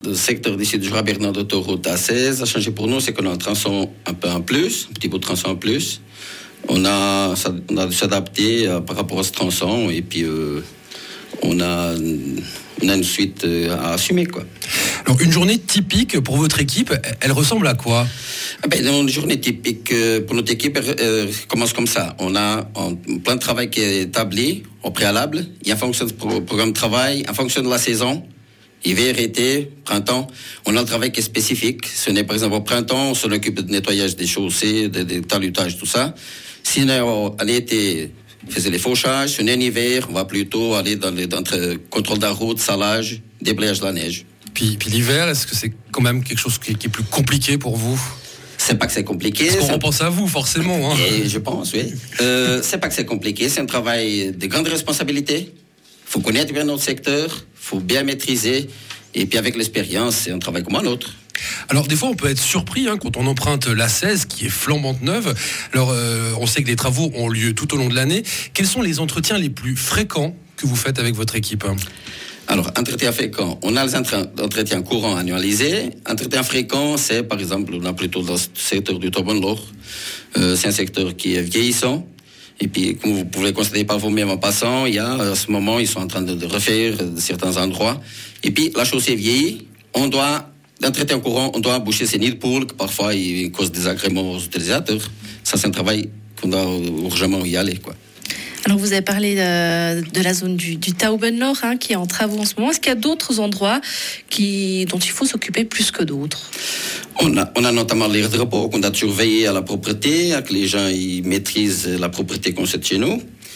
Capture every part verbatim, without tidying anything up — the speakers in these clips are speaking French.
Le secteur d'ici du Jura Bernois d'autoroute A seize a changé pour nous, c'est qu'on a un tronçon un peu en plus, un petit bout de tronçon en plus. On a, on a dû s'adapter euh, par rapport à ce tronçon et puis euh, on a, on a une suite euh, à assumer, quoi. Alors, une journée typique pour votre équipe, elle ressemble à quoi ? Ah ben, une journée typique euh, pour notre équipe euh, commence comme ça. On a un plan de travail qui est établi au préalable. Et en fonction du pro- programme de travail, en fonction de la saison, hiver, été, printemps, on a un travail qui est spécifique. Ce n'est par exemple au printemps, on s'en occupe de nettoyage des chaussées, de, de talutage, tout ça. Sinon, à l'été, on faisait les fauchages. Si on est en hiver, on va plutôt aller dans les dans le contrôle de la route, salage, déblayage de la neige. Puis, puis l'hiver, est-ce que c'est quand même quelque chose qui, qui est plus compliqué pour vous ? C'est pas que c'est compliqué. Parce qu'on c'est... repense à vous, forcément. Hein. Et je pense, oui. Euh, c'est pas que c'est compliqué, c'est un travail de grande responsabilité. Il faut connaître bien notre secteur, il faut bien maîtriser. Et puis avec l'expérience, c'est un travail comme un autre. Alors des fois on peut être surpris hein, quand on emprunte l'A seize qui est flambante neuve. Alors euh, on sait que les travaux ont lieu tout au long de l'année. Quels sont les entretiens les plus fréquents que vous faites avec votre équipe ? Alors, entretien fréquent, on a les entretiens courants annualisés. Entretien fréquent, c'est par exemple, on a plutôt dans le secteur du Taubenloch. Euh, c'est un secteur qui est vieillissant. Et puis, comme vous pouvez le constater par vous-même en passant, il y a, à ce moment, ils sont en train de, de refaire certains endroits. Et puis, la chaussée vieillit. On doit, d'entretien courant, on doit boucher ces nids de poules, que parfois, ils causent des agréments aux utilisateurs. Ça, c'est un travail qu'on doit urgemment y aller, quoi. Alors vous avez parlé de, de la zone du, du Taubenloch hein, qui est en travaux en ce moment. Est-ce qu'il y a d'autres endroits qui, dont il faut s'occuper plus que d'autres ? On a, on a notamment l'aire de repos qu'on a surveillé à la propreté, à que les gens ils maîtrisent la propreté qu'on sait chez nous.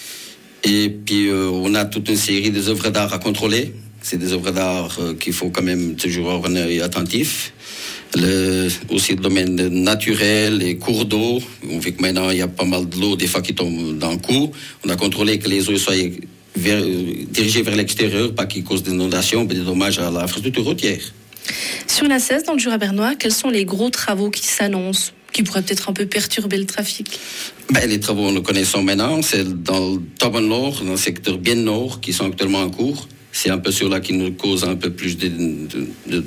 Et puis euh, on a toute une série des œuvres d'art à contrôler. C'est des œuvres d'art euh, qu'il faut quand même toujours avoir un œil attentif. Le, aussi le domaine naturel, les cours d'eau. On voit que maintenant il y a pas mal de l'eau des fois qui tombe dans le cours. On a contrôlé que les eaux soient vers, dirigées vers l'extérieur, pas qu'ils causent des inondations, des dommages à l'infrastructure routière. Sur l'A seize, dans le Jura bernois, quels sont les gros travaux qui s'annoncent, qui pourraient peut-être un peu perturber le trafic ? Ben, les travaux, nous connaissons maintenant. C'est dans le Taubenloch, dans le secteur bien nord, qui sont actuellement en cours. C'est un peu ceux-là qui nous causent un peu plus de, de, de,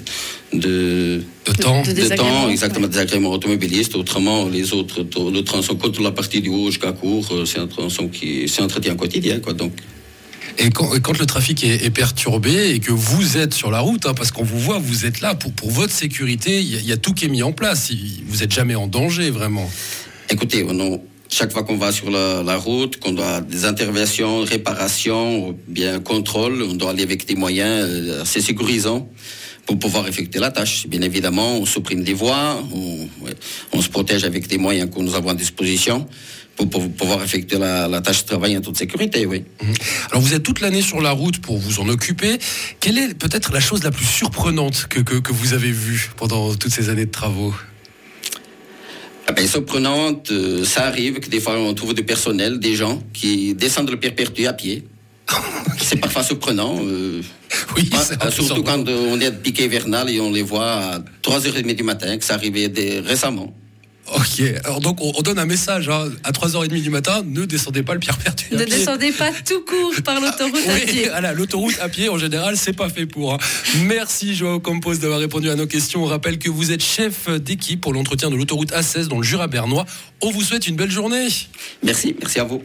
de, de temps, de, de temps exactement, ouais. Des agréments automobilistes. Autrement, les autres, le tronçon, contre la partie du haut jusqu'à court, c'est un tronçon qui c'est un entretien quotidien, quoi. Donc. Et quand, et quand le trafic est, est perturbé et que vous êtes sur la route, hein, parce qu'on vous voit, vous êtes là pour, pour votre sécurité, il y, y a tout qui est mis en place. Vous n'êtes jamais en danger, vraiment. Écoutez, on, chaque fois qu'on va sur la, la route, qu'on doit des interventions, réparations, bien contrôle, on doit aller avec des moyens assez sécurisants pour pouvoir effectuer la tâche. Bien évidemment, on supprime des voies, on, ouais, on se protège avec des moyens que nous avons à disposition pour, pour pouvoir effectuer la, la tâche de travail en toute sécurité, oui. Alors vous êtes toute l'année sur la route pour vous en occuper. Quelle est peut-être la chose la plus surprenante que, que, que vous avez vue pendant toutes ces années de travaux ? Ah ben, surprenante, euh, ça arrive que des fois on trouve du personnel, des gens qui descendent le Père-Pertu à pied. C'est parfois surprenant. Euh, oui, pas, c'est surtout quand euh, on est à piqué hivernal et on les voit à trois heures trente du matin, que ça arrivait des, récemment. Ok, alors donc on, on donne un message, hein. À trois heures trente du matin, ne descendez pas le Père-Pertu. Ne descendez pas tout court par l'autoroute ah, à oui, pied. Voilà, l'autoroute à pied, en général, c'est pas fait pour. Hein. Merci Joao Campos d'avoir répondu à nos questions. On rappelle que vous êtes chef d'équipe pour l'entretien de l'autoroute A seize dans le Jura bernois. On vous souhaite une belle journée. Merci, merci à vous.